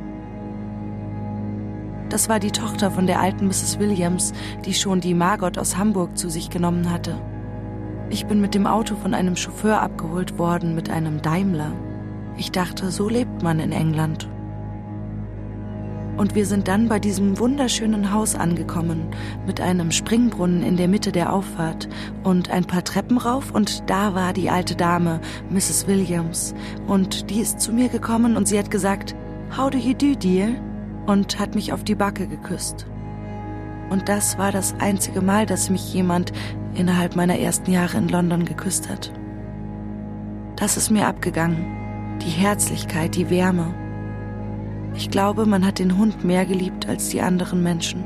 Das war die Tochter von der alten Misses Williams, die schon die Margot aus Hamburg zu sich genommen hatte. Ich bin mit dem Auto von einem Chauffeur abgeholt worden, mit einem Daimler. Ich dachte, so lebt man in England. Und wir sind dann bei diesem wunderschönen Haus angekommen, mit einem Springbrunnen in der Mitte der Auffahrt und ein paar Treppen rauf und da war die alte Dame, Misses Williams. Und die ist zu mir gekommen und sie hat gesagt, "How do you do, dear?" und hat mich auf die Backe geküsst. Und das war das einzige Mal, dass mich jemand innerhalb meiner ersten Jahre in London geküsst hat. Das ist mir abgegangen. Die Herzlichkeit, die Wärme. Ich glaube, man hat den Hund mehr geliebt als die anderen Menschen.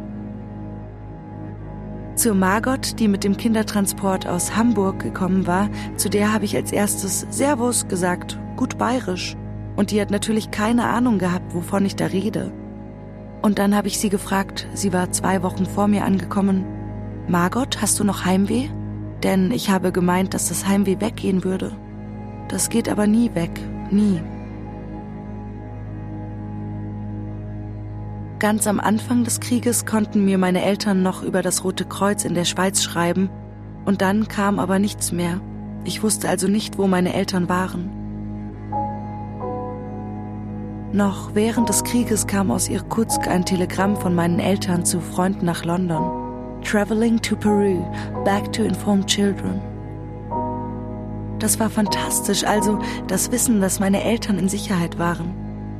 Zur Margot, die mit dem Kindertransport aus Hamburg gekommen war, zu der habe ich als erstes Servus gesagt, gut bayerisch. Und die hat natürlich keine Ahnung gehabt, wovon ich da rede. Und dann habe ich sie gefragt, sie war zwei Wochen vor mir angekommen, Margot, hast du noch Heimweh? Denn ich habe gemeint, dass das Heimweh weggehen würde. Das geht aber nie weg, nie. Ganz am Anfang des Krieges konnten mir meine Eltern noch über das Rote Kreuz in der Schweiz schreiben und dann kam aber nichts mehr. Ich wusste also nicht, wo meine Eltern waren. Noch während des Krieges kam aus Irkutsk ein Telegramm von meinen Eltern zu Freunden nach London. Traveling to Peru, back to inform children. Das war fantastisch, also das Wissen, dass meine Eltern in Sicherheit waren.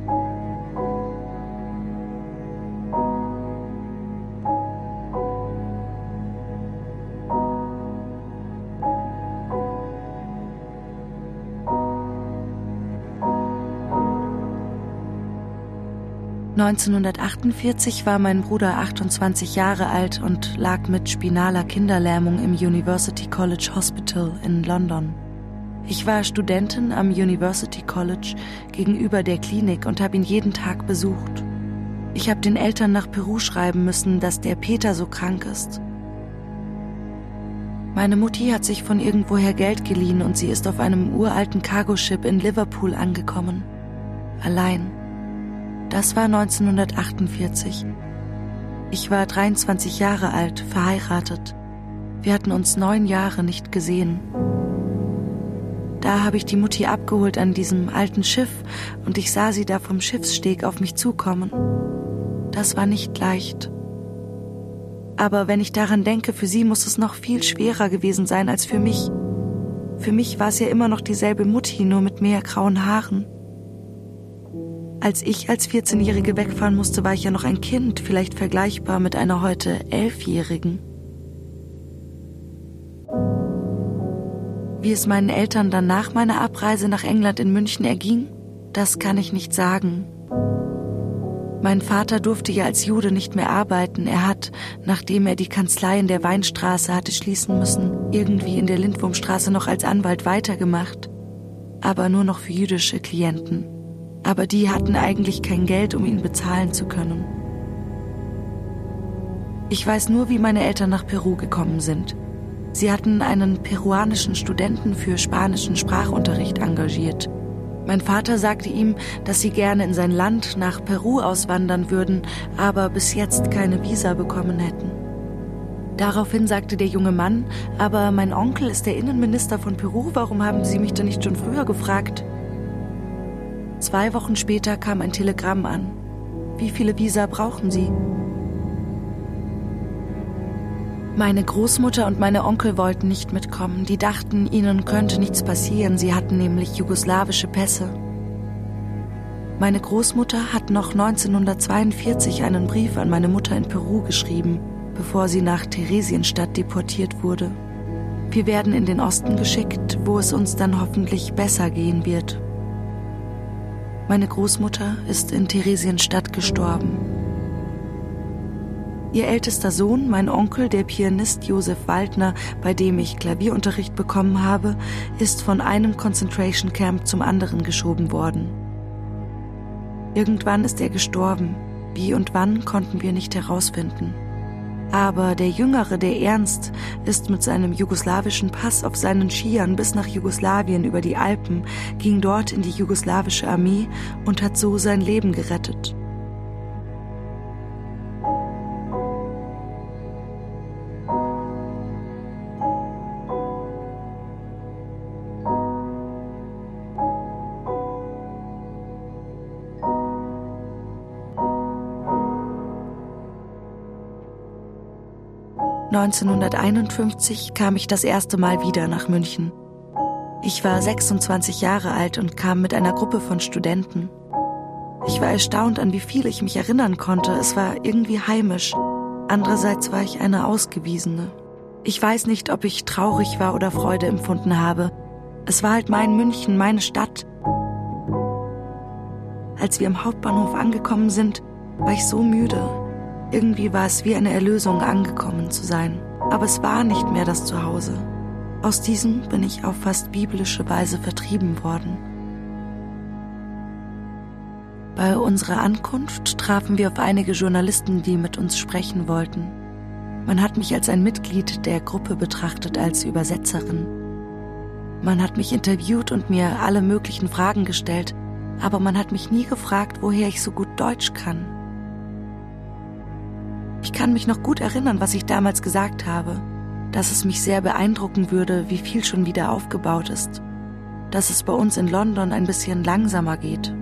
neunzehnhundertachtundvierzig war mein Bruder achtundzwanzig Jahre alt und lag mit spinaler Kinderlähmung im University College Hospital in London. Ich war Studentin am University College gegenüber der Klinik und habe ihn jeden Tag besucht. Ich habe den Eltern nach Peru schreiben müssen, dass der Peter so krank ist. Meine Mutti hat sich von irgendwoher Geld geliehen und sie ist auf einem uralten Cargo-Ship in Liverpool angekommen. Allein. Das war neunzehnhundertachtundvierzig. Ich war dreiundzwanzig Jahre alt, verheiratet. Wir hatten uns neun Jahre nicht gesehen. Da habe ich die Mutti abgeholt an diesem alten Schiff und ich sah sie da vom Schiffssteg auf mich zukommen. Das war nicht leicht. Aber wenn ich daran denke, für sie muss es noch viel schwerer gewesen sein als für mich. Für mich war es ja immer noch dieselbe Mutti, nur mit mehr grauen Haaren. Als ich als vierzehnjährige wegfahren musste, war ich ja noch ein Kind, vielleicht vergleichbar mit einer heute elfjährigen. Wie es meinen Eltern dann nach meiner Abreise nach England in München erging, das kann ich nicht sagen. Mein Vater durfte ja als Jude nicht mehr arbeiten. Er hat, nachdem er die Kanzlei in der Weinstraße hatte schließen müssen, irgendwie in der Lindwurmstraße noch als Anwalt weitergemacht. Aber nur noch für jüdische Klienten. Aber die hatten eigentlich kein Geld, um ihn bezahlen zu können. Ich weiß nur, wie meine Eltern nach Peru gekommen sind. Sie hatten einen peruanischen Studenten für spanischen Sprachunterricht engagiert. Mein Vater sagte ihm, dass sie gerne in sein Land nach Peru auswandern würden, aber bis jetzt keine Visa bekommen hätten. Daraufhin sagte der junge Mann, aber mein Onkel ist der Innenminister von Peru, warum haben Sie mich denn nicht schon früher gefragt? Zwei Wochen später kam ein Telegramm an. Wie viele Visa brauchen Sie? Meine Großmutter und meine Onkel wollten nicht mitkommen. Die dachten, ihnen könnte nichts passieren. Sie hatten nämlich jugoslawische Pässe. Meine Großmutter hat noch neunzehnhundertzweiundvierzig einen Brief an meine Mutter in Peru geschrieben, bevor sie nach Theresienstadt deportiert wurde. Wir werden in den Osten geschickt, wo es uns dann hoffentlich besser gehen wird. Meine Großmutter ist in Theresienstadt gestorben. Ihr ältester Sohn, mein Onkel, der Pianist Josef Waldner, bei dem ich Klavierunterricht bekommen habe, ist von einem Concentration Camp zum anderen geschoben worden. Irgendwann ist er gestorben. Wie und wann konnten wir nicht herausfinden. Aber der Jüngere, der Ernst, ist mit seinem jugoslawischen Pass auf seinen Skiern bis nach Jugoslawien über die Alpen, ging dort in die jugoslawische Armee und hat so sein Leben gerettet. neunzehnhunderteinundfünfzig kam ich das erste Mal wieder nach München. Ich war sechsundzwanzig Jahre alt und kam mit einer Gruppe von Studenten. Ich war erstaunt, an wie viel ich mich erinnern konnte. Es war irgendwie heimisch. Andererseits war ich eine Ausgewiesene. Ich weiß nicht, ob ich traurig war oder Freude empfunden habe. Es war halt mein München, meine Stadt. Als wir am Hauptbahnhof angekommen sind, war ich so müde. Irgendwie war es wie eine Erlösung, angekommen zu sein. Aber es war nicht mehr das Zuhause. Aus diesem bin ich auf fast biblische Weise vertrieben worden. Bei unserer Ankunft trafen wir auf einige Journalisten, die mit uns sprechen wollten. Man hat mich als ein Mitglied der Gruppe betrachtet, als Übersetzerin. Man hat mich interviewt und mir alle möglichen Fragen gestellt, aber man hat mich nie gefragt, woher ich so gut Deutsch kann. Ich kann mich noch gut erinnern, was ich damals gesagt habe, dass es mich sehr beeindrucken würde, wie viel schon wieder aufgebaut ist, dass es bei uns in London ein bisschen langsamer geht.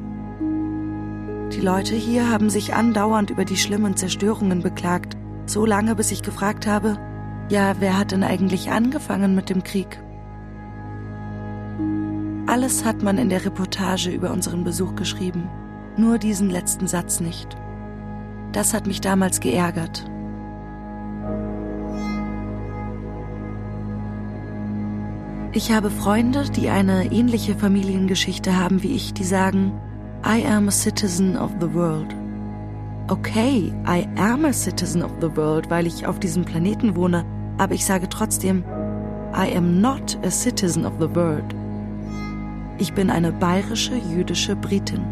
Die Leute hier haben sich andauernd über die schlimmen Zerstörungen beklagt, so lange, bis ich gefragt habe, ja, wer hat denn eigentlich angefangen mit dem Krieg? Alles hat man in der Reportage über unseren Besuch geschrieben, nur diesen letzten Satz nicht. Das hat mich damals geärgert. Ich habe Freunde, die eine ähnliche Familiengeschichte haben wie ich, die sagen, I am a citizen of the world. Okay, I am a citizen of the world, weil ich auf diesem Planeten wohne, aber ich sage trotzdem, I am not a citizen of the world. Ich bin eine bayerische jüdische Britin.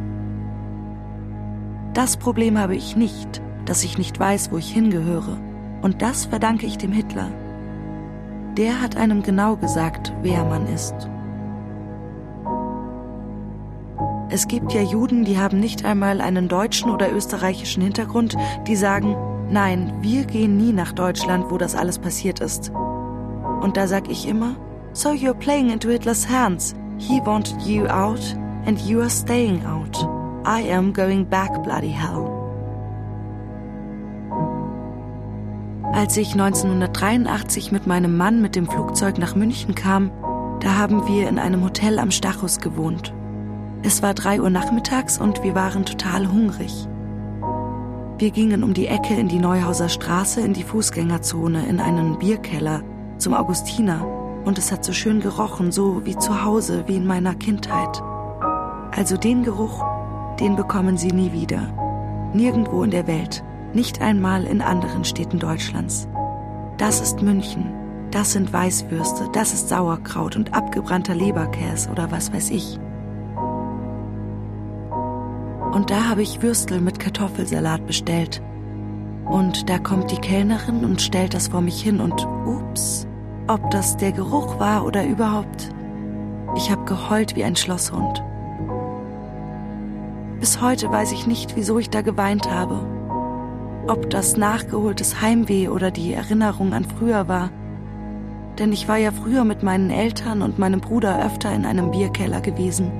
Das Problem habe ich nicht, dass ich nicht weiß, wo ich hingehöre. Und das verdanke ich dem Hitler. Der hat einem genau gesagt, wer man ist. Es gibt ja Juden, die haben nicht einmal einen deutschen oder österreichischen Hintergrund, die sagen, nein, wir gehen nie nach Deutschland, wo das alles passiert ist. Und da sag ich immer, so you're playing into Hitler's hands. He wanted you out and you are staying out. I am going back, bloody hell. Als ich neunzehnhundertdreiundachtzig mit meinem Mann mit dem Flugzeug nach München kam, da haben wir in einem Hotel am Stachus gewohnt. Es war drei Uhr nachmittags und wir waren total hungrig. Wir gingen um die Ecke in die Neuhauser Straße, in die Fußgängerzone, in einen Bierkeller, zum Augustiner. Und es hat so schön gerochen, so wie zu Hause, wie in meiner Kindheit. Also den Geruch, den bekommen Sie nie wieder. Nirgendwo in der Welt, nicht einmal in anderen Städten Deutschlands. Das ist München, das sind Weißwürste, das ist Sauerkraut und abgebrannter Leberkäse oder was weiß ich. Und da habe ich Würstel mit Kartoffelsalat bestellt. Und da kommt die Kellnerin und stellt das vor mich hin und ups, ob das der Geruch war oder überhaupt. Ich habe geheult wie ein Schlosshund. Bis heute weiß ich nicht, wieso ich da geweint habe. Ob das nachgeholtes Heimweh oder die Erinnerung an früher war. Denn ich war ja früher mit meinen Eltern und meinem Bruder öfter in einem Bierkeller gewesen.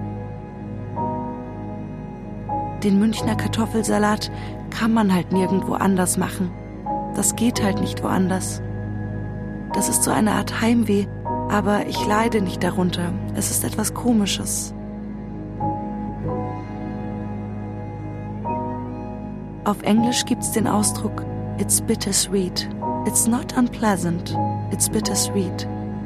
Den Münchner Kartoffelsalat kann man halt nirgendwo anders machen. Das geht halt nicht woanders. Das ist so eine Art Heimweh, aber ich leide nicht darunter. Es ist etwas Komisches. Auf Englisch gibt's den Ausdruck It's bittersweet. It's not unpleasant. It's bittersweet.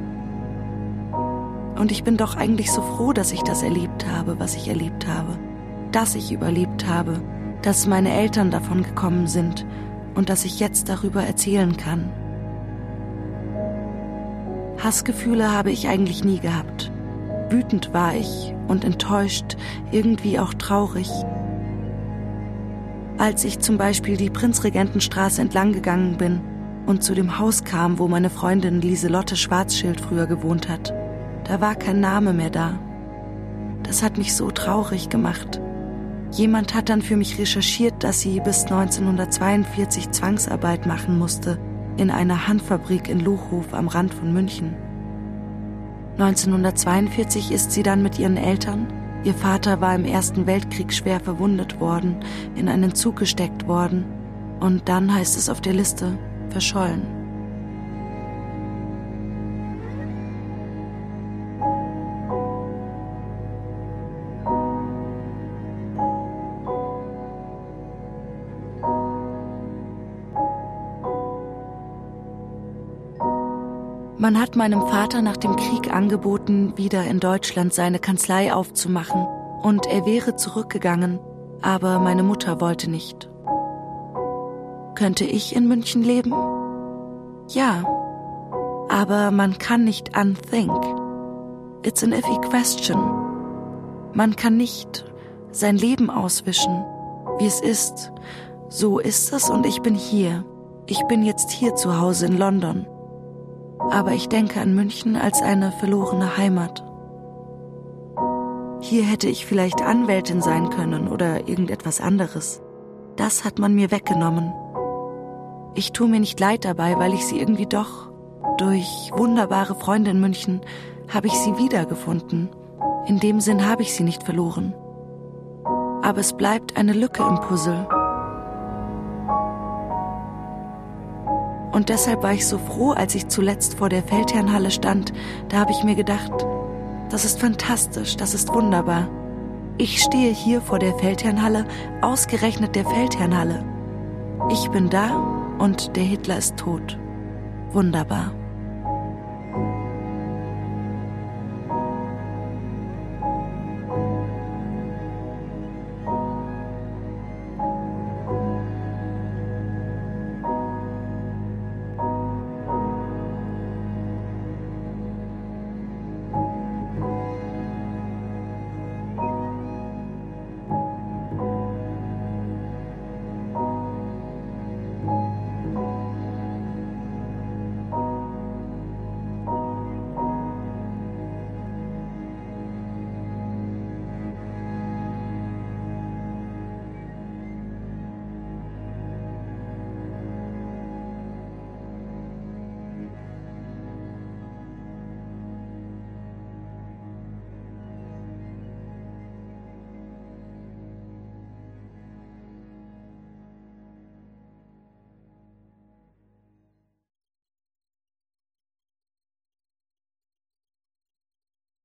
Und ich bin doch eigentlich so froh, dass ich das erlebt habe, was ich erlebt habe. Dass ich überlebt habe, dass meine Eltern davon gekommen sind und dass ich jetzt darüber erzählen kann. Hassgefühle habe ich eigentlich nie gehabt. Wütend war ich und enttäuscht, irgendwie auch traurig. Als ich zum Beispiel die Prinzregentenstraße entlang gegangen bin und zu dem Haus kam, wo meine Freundin Lieselotte Schwarzschild früher gewohnt hat, da war kein Name mehr da. Das hat mich so traurig gemacht. Jemand hat dann für mich recherchiert, dass sie bis neunzehnhundertzweiundvierzig Zwangsarbeit machen musste, in einer Handfabrik in Luchhof am Rand von München. neunzehnhundertzweiundvierzig ist sie dann mit ihren Eltern, ihr Vater war im Ersten Weltkrieg schwer verwundet worden, in einen Zug gesteckt worden und dann heißt es auf der Liste, verschollen. Man hat meinem Vater nach dem Krieg angeboten, wieder in Deutschland seine Kanzlei aufzumachen und er wäre zurückgegangen, aber meine Mutter wollte nicht. Könnte ich in München leben? Ja, aber man kann nicht unthink. It's an iffy question. Man kann nicht sein Leben auswischen, wie es ist. So ist es und ich bin hier. Ich bin jetzt hier zu Hause in London. Aber ich denke an München als eine verlorene Heimat. Hier hätte ich vielleicht Anwältin sein können oder irgendetwas anderes. Das hat man mir weggenommen. Ich tue mir nicht leid dabei, weil ich sie irgendwie doch, durch wunderbare Freunde in München, habe ich sie wiedergefunden. In dem Sinn habe ich sie nicht verloren. Aber es bleibt eine Lücke im Puzzle. Und deshalb war ich so froh, als ich zuletzt vor der Feldherrnhalle stand. Da habe ich mir gedacht, das ist fantastisch, das ist wunderbar. Ich stehe hier vor der Feldherrnhalle, ausgerechnet der Feldherrnhalle. Ich bin da und der Hitler ist tot. Wunderbar.